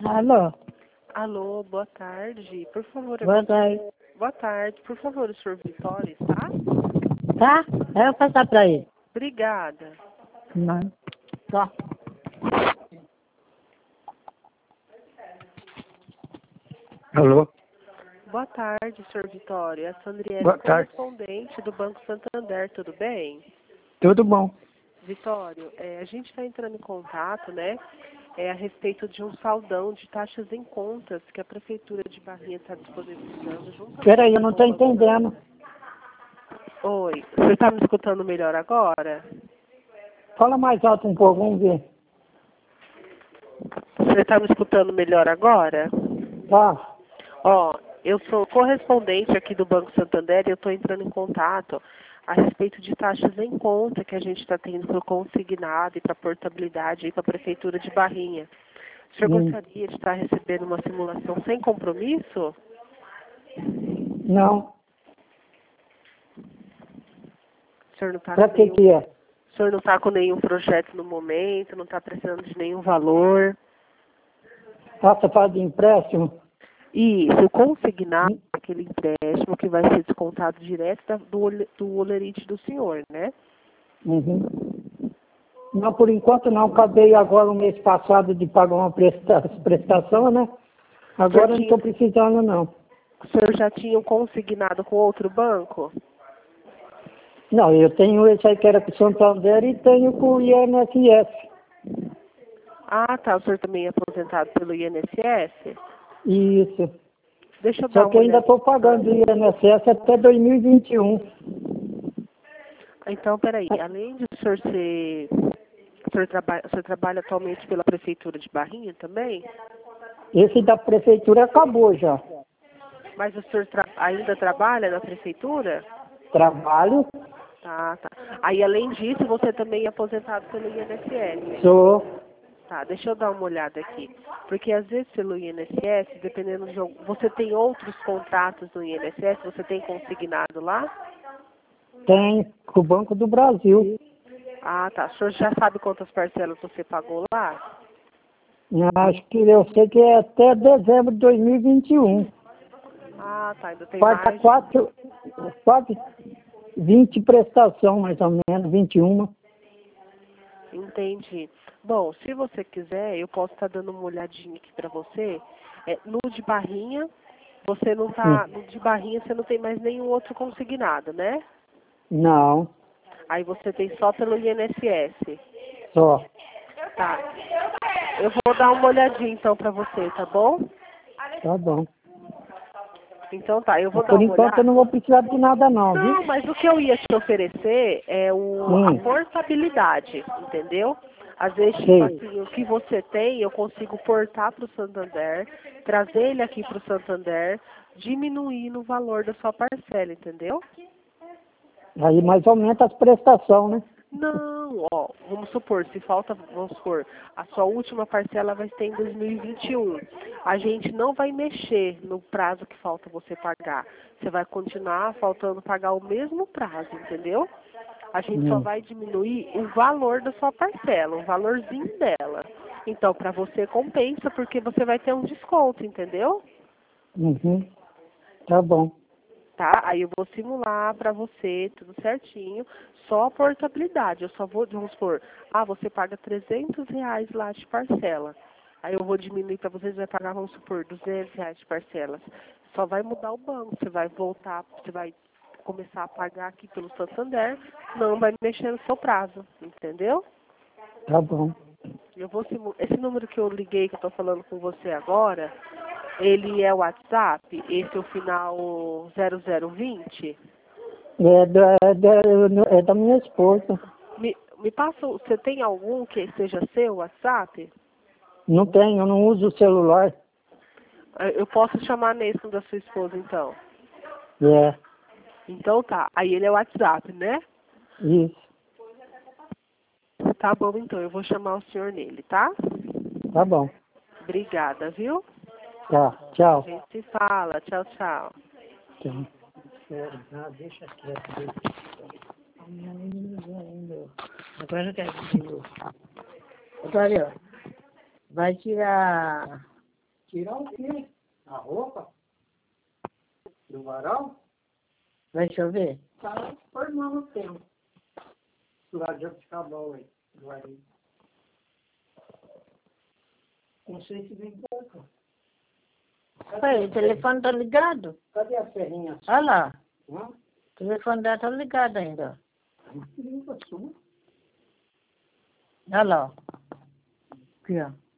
Alô? Alô, boa tarde. Por favor, Boa tarde. boa tarde. Por favor, o senhor Vitório, tá? Tá? Eu vou passar pra ele. Obrigada. Não. Tá. Alô? Boa tarde, senhor Vitório. É a Sandriele, Boa tarde. correspondente do Banco Santander, tudo bem? Tudo bom? Vitório, a gente está entrando em contato, né? A respeito de um saldão de taxas em contas que a Prefeitura de Barrinha está disponibilizando junto. Peraí, eu não tô entendendo. Oi, você está me escutando melhor agora? Fala mais alto um pouco, vamos ver. Você está me escutando melhor agora? Tá. Ó, eu sou correspondente aqui do Banco Santander e eu estou entrando em contato a respeito de taxas em conta que a gente está tendo para o consignado e para portabilidade aí para a Prefeitura de Barrinha. O senhor gostaria de estar recebendo uma simulação sem compromisso? Não. O senhor não está Pra com que nenhum, que é? o senhor não está com nenhum projeto no momento, não está precisando de nenhum valor? Ah, você fala de empréstimo? Isso, consignado aquele empréstimo que vai ser descontado direto do holerite do senhor, né? Uhum. Não, por enquanto não. Acabei agora o mês passado de pagar uma prestação, né? Agora eu não estou precisando, não. O senhor já tinha um consignado com outro banco? Não, eu tenho esse aí que era com o Santander e tenho com o INSS. Ah, tá. O senhor também é aposentado pelo INSS? Isso. Deixa eu dar Só uma que eu ainda olhada. estou pagando o INSS até 2021. Então, peraí. Além de o senhor ser... o senhor trabalha atualmente pela Prefeitura de Barrinha também? Esse da prefeitura acabou já. Mas o senhor ainda trabalha na Prefeitura? Trabalho, Tá, tá. Aí, além disso, você também é aposentado pelo INSS? sou. Tá, deixa eu dar uma olhada aqui. Porque às vezes pelo INSS, dependendo de... Você tem outros contratos no INSS? Você tem consignado lá? Tem com o Banco do Brasil. Ah, tá. O senhor já sabe quantas parcelas você pagou lá? Acho que eu sei que é até dezembro de 2021. Ah, tá. Ainda tem Falta mais. quase 20 prestação, mais ou menos, 21. Entendi. Bom, se você quiser, eu posso estar dando uma olhadinha aqui pra você. No de Barrinha, você não tá... No de Barrinha, você não tem mais nenhum outro consignado, né? Não, Aí você tem só pelo INSS. só. Tá. Eu vou dar uma olhadinha então pra você, tá bom? Tá bom. Então tá, eu vou Mas dar por uma enquanto eu olhada. não vou precisar de nada não, viu? Não, mas o que eu ia te oferecer é a portabilidade, entendeu? Às vezes, tipo Sei. assim, o que você tem, eu consigo portar para o Santander, trazer ele aqui para o Santander, diminuindo o valor da sua parcela, entendeu? Aí mais aumenta as prestações, né? Não, ó, vamos supor, se falta, vamos supor, a sua última parcela vai ser em 2021. A gente não vai mexer no prazo que falta você pagar. Você vai continuar faltando pagar o mesmo prazo, entendeu? A gente só vai diminuir o valor da sua parcela, o valorzinho dela. Então, para você compensa, porque você vai ter um desconto, entendeu? Uhum. Tá bom. Tá? Aí eu vou simular para você, tudo certinho, só a portabilidade. Eu só vou, vamos supor, você paga R$ 300 lá de parcela. Aí eu vou diminuir para você vai pagar, vamos supor, R$ 200 de parcelas. Só vai mudar o banco, você vai voltar, você vai começar a pagar aqui pelo Santander, não vai mexer no seu prazo, entendeu? Tá bom. Eu vou esse número que eu liguei, que eu estou falando com você agora, ele é o WhatsApp, esse é o final 0020. É da minha esposa. Me passa, você tem algum que seja seu WhatsApp? Não tenho, eu não uso o celular. Eu posso chamar nesse da sua esposa, então. É, Então tá, aí ele é o WhatsApp, né? isso. Tá bom, então, eu vou chamar o senhor nele, tá? Tá bom. Obrigada, viu? Tá, A tchau. gente se fala. Tchau, tchau. Tchau. Deixa quieto. Agora eu quero. Vitório, vai tirar Tirar o quê? A roupa? Do varal? Vai chover? Tá formando o tempo. Lá de Jabuticabal aí. Não sei se vem pouco. Pai, o telefone tá ligado. Cadê a ferrinha? Olha lá. Hã? O telefone dela tá ligado ainda. Limpa sua. Olha lá. Aqui, ó.